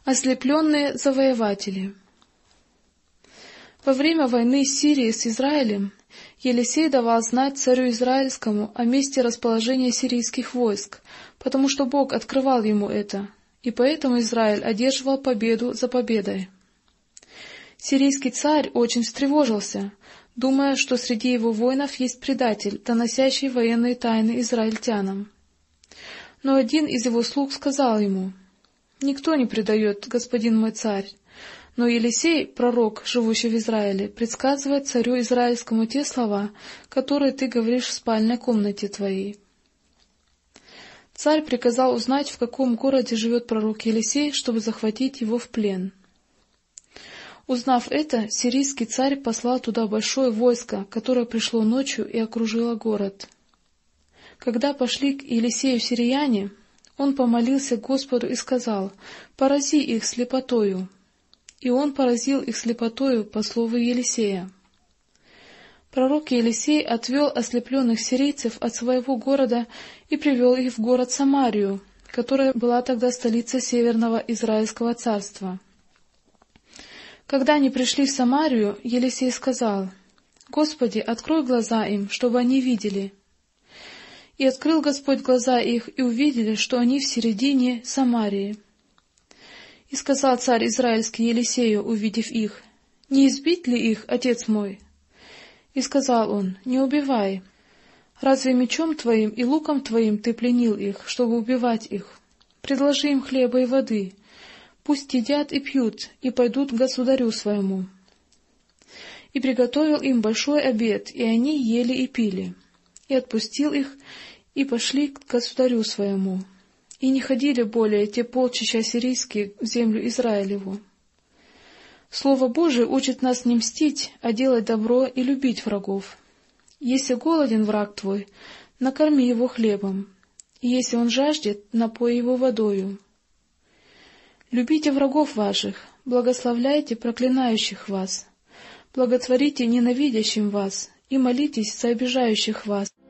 Ослепленные завоеватели. Во время войны Сирии с Израилем Елисей давал знать царю Израильскому о месте расположения сирийских войск, потому что Бог открывал ему это, и поэтому Израиль одерживал победу за победой. Сирийский царь очень встревожился, думая, что среди его воинов есть предатель, доносящий военные тайны израильтянам. Но один из его слуг сказал ему: «Никто не предает, господин мой царь, но Елисей, пророк, живущий в Израиле, предсказывает царю израильскому те слова, которые ты говоришь в спальной комнате твоей». Царь приказал узнать, в каком городе живет пророк Елисей, чтобы захватить его в плен. Узнав это, сирийский царь послал туда большое войско, которое пришло ночью и окружило город. Когда пошли к Елисею сирияне, он помолился Господу и сказал: «Порази их слепотою». И он поразил их слепотою по слову Елисея. Пророк Елисей отвел ослепленных сирийцев от своего города и привел их в город Самарию, которая была тогда столицей Северного Израильского царства. Когда они пришли в Самарию, Елисей сказал: «Господи, открой глаза им, чтобы они видели». И открыл Господь глаза их, и увидели, что они в середине Самарии. И сказал царь израильский Елисею, увидев их: «Не избить ли их, отец мой?» И сказал он: «Не убивай. Разве мечом твоим и луком твоим ты пленил их, чтобы убивать их? Предложи им хлеба и воды, пусть едят и пьют, и пойдут к государю своему». И приготовил им большой обед, и они ели и пили. И отпустил их, и пошли к государю своему. И не ходили более те полчища сирийские в землю Израилеву. Слово Божие учит нас не мстить, а делать добро и любить врагов. Если голоден враг твой, накорми его хлебом, и если он жаждет, напой его водою. Любите врагов ваших, благословляйте проклинающих вас, благотворите ненавидящим вас и молитесь за обижающих вас.